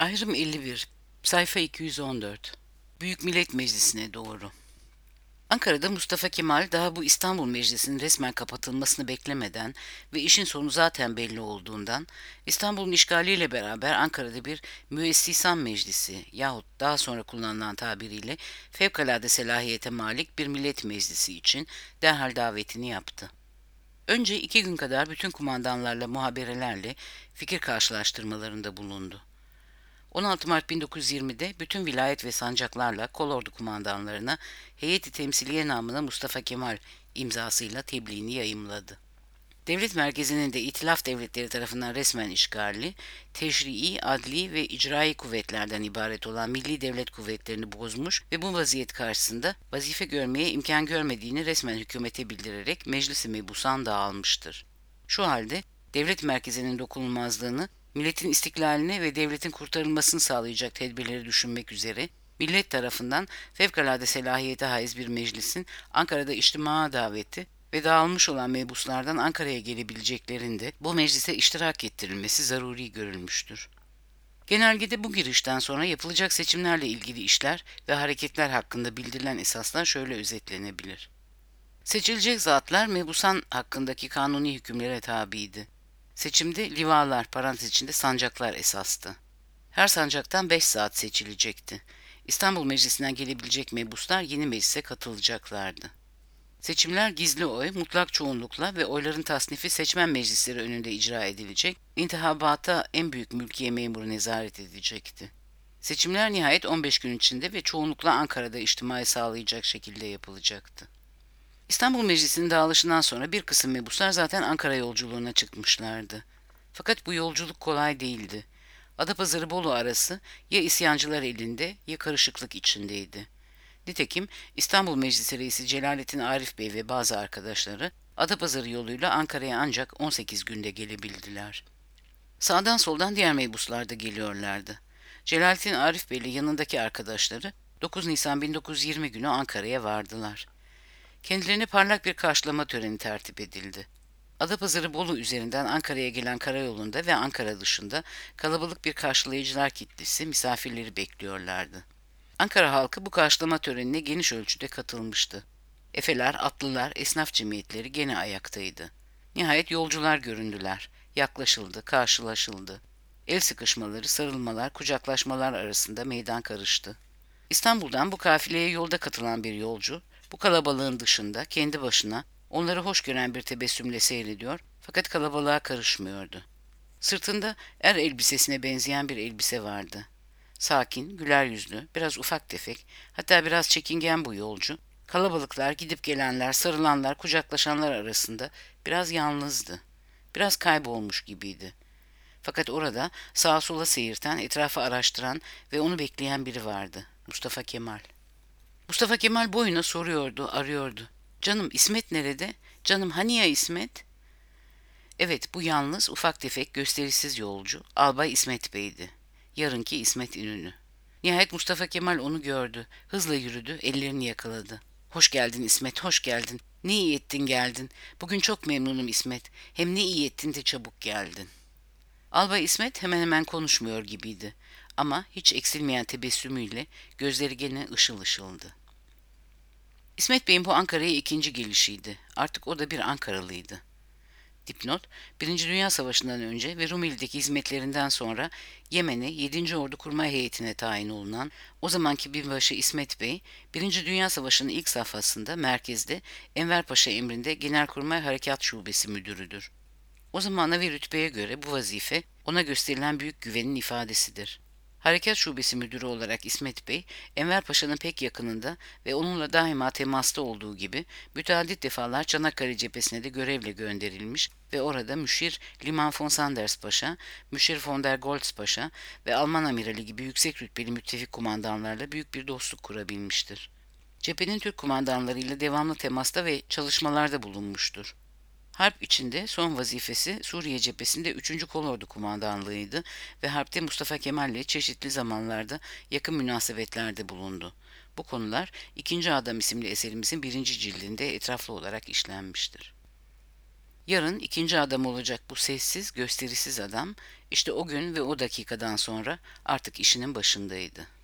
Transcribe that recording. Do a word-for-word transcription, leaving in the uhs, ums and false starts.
Ayrım elli bir, sayfa iki yüz on dört. Büyük Millet Meclisi'ne doğru. Ankara'da Mustafa Kemal daha bu İstanbul Meclisi'nin resmen kapatılmasını beklemeden ve işin sonu zaten belli olduğundan İstanbul'un işgaliyle beraber Ankara'da bir müessisan meclisi yahut daha sonra kullanılan tabiriyle fevkalade selahiyete malik bir millet meclisi için derhal davetini yaptı. Önce iki gün kadar bütün kumandanlarla, muhaberelerle fikir karşılaştırmalarında bulundu. on altı Mart bin dokuz yüz yirmide bütün vilayet ve sancaklarla kolordu kumandanlarına heyeti temsiliye namına Mustafa Kemal imzasıyla tebliğini yayımladı. Devlet merkezinin de İtilaf devletleri tarafından resmen işgali, teşrii, adli ve icrai kuvvetlerden ibaret olan milli devlet kuvvetlerini bozmuş ve bu vaziyet karşısında vazife görmeye imkan görmediğini resmen hükümete bildirerek meclis-i mebusan dağılmıştır. Şu halde devlet merkezinin dokunulmazlığını, milletin istiklaline ve devletin kurtarılmasını sağlayacak tedbirleri düşünmek üzere millet tarafından fevkalade selahiyete haiz bir meclisin Ankara'da içtimaa daveti ve dağılmış olan mebuslardan Ankara'ya gelebileceklerinde bu meclise iştirak ettirilmesi zaruri görülmüştür. Genelgede bu girişten sonra yapılacak seçimlerle ilgili işler ve hareketler hakkında bildirilen esaslar şöyle özetlenebilir. Seçilecek zatlar mebusan hakkındaki kanuni hükümlere tabiydi. Seçimde livalar parantez içinde sancaklar esastı. Her sancaktan beş saat seçilecekti. İstanbul Meclisi'nden gelebilecek mebuslar yeni meclise katılacaklardı. Seçimler gizli oy, mutlak çoğunlukla ve oyların tasnifi seçmen meclisleri önünde icra edilecek, intihabata en büyük mülkiye memuru nezaret edecekti. Seçimler nihayet on beş gün içinde ve çoğunlukla Ankara'da içtimai sağlayacak şekilde yapılacaktı. İstanbul Meclisi'nin dağılışından sonra bir kısım mebuslar zaten Ankara yolculuğuna çıkmışlardı. Fakat bu yolculuk kolay değildi. Adapazarı-Bolu arası ya isyancılar elinde ya karışıklık içindeydi. Nitekim İstanbul Meclisi Reisi Celalettin Arif Bey ve bazı arkadaşları Adapazarı yoluyla Ankara'ya ancak on sekiz günde gelebildiler. Sağdan soldan diğer mebuslar da geliyorlardı. Celalettin Arif Bey ile yanındaki arkadaşları dokuz Nisan bin dokuz yüz yirmi günü Ankara'ya vardılar. Kendilerine parlak bir karşılama töreni tertip edildi. Adapazarı-Bolu üzerinden Ankara'ya gelen karayolunda ve Ankara dışında kalabalık bir karşılayıcılar kitlesi misafirleri bekliyorlardı. Ankara halkı bu karşılama törenine geniş ölçüde katılmıştı. Efeler, atlılar, esnaf cemiyetleri gene ayaktaydı. Nihayet yolcular göründüler. Yaklaşıldı, karşılaşıldı. El sıkışmaları, sarılmalar, kucaklaşmalar arasında meydan karıştı. İstanbul'dan bu kafileye yolda katılan bir yolcu, bu kalabalığın dışında kendi başına onları hoş gören bir tebessümle seyrediyor fakat kalabalığa karışmıyordu. Sırtında er elbisesine benzeyen bir elbise vardı. Sakin, güler yüzlü, biraz ufak tefek, hatta biraz çekingen bu yolcu, kalabalıklar, gidip gelenler, sarılanlar, kucaklaşanlar arasında biraz yalnızdı. Biraz kaybolmuş gibiydi. Fakat orada sağa sola seyirten, etrafı araştıran ve onu bekleyen biri vardı. Mustafa Kemal. Mustafa Kemal boyuna soruyordu, arıyordu. Canım İsmet nerede? Canım hani ya İsmet? Evet, bu yalnız, ufak tefek, gösterişsiz yolcu Albay İsmet Bey'di. Yarınki İsmet İnönü. Nihayet Mustafa Kemal onu gördü. Hızla yürüdü, ellerini yakaladı. Hoş geldin İsmet, hoş geldin. Ne iyi ettin geldin. Bugün çok memnunum İsmet. Hem ne iyi ettin de çabuk geldin. Albay İsmet hemen hemen konuşmuyor gibiydi. Ama hiç eksilmeyen tebessümüyle gözleri gene ışıl ışıldı. İsmet Bey'in bu Ankara'ya ikinci gelişiydi. Artık o da bir Ankaralıydı. Dipnot, Birinci Dünya Savaşı'ndan önce ve Rumeli'deki hizmetlerinden sonra Yemen'e yedinci. Ordu Kurmay Heyeti'ne tayin olunan o zamanki binbaşı İsmet Bey, Birinci Dünya Savaşı'nın ilk safhasında merkezde Enver Paşa emrinde Genelkurmay Harekat Şubesi müdürüdür. O zamana ve rütbeye göre bu vazife ona gösterilen büyük güvenin ifadesidir. Harekat Şubesi Müdürü olarak İsmet Bey, Enver Paşa'nın pek yakınında ve onunla daima temasta olduğu gibi müteaddit defalar Çanakkale cephesine de görevle gönderilmiş ve orada Müşir Liman von Sanders Paşa, Müşir von der Goltz Paşa ve Alman amirali gibi yüksek rütbeli müttefik kumandanlarla büyük bir dostluk kurabilmiştir. Cephenin Türk kumandanlarıyla devamlı temasta ve çalışmalarda bulunmuştur. Harp içinde son vazifesi Suriye cephesinde üçüncü Kolordu Kumandanlığıydı ve harpte Mustafa Kemal ile çeşitli zamanlarda yakın münasebetlerde bulundu. Bu konular ikinci. Adam isimli eserimizin birinci cildinde etraflı olarak işlenmiştir. Yarın ikinci adam olacak bu sessiz, gösterisiz adam, işte o gün ve o dakikadan sonra artık işinin başındaydı.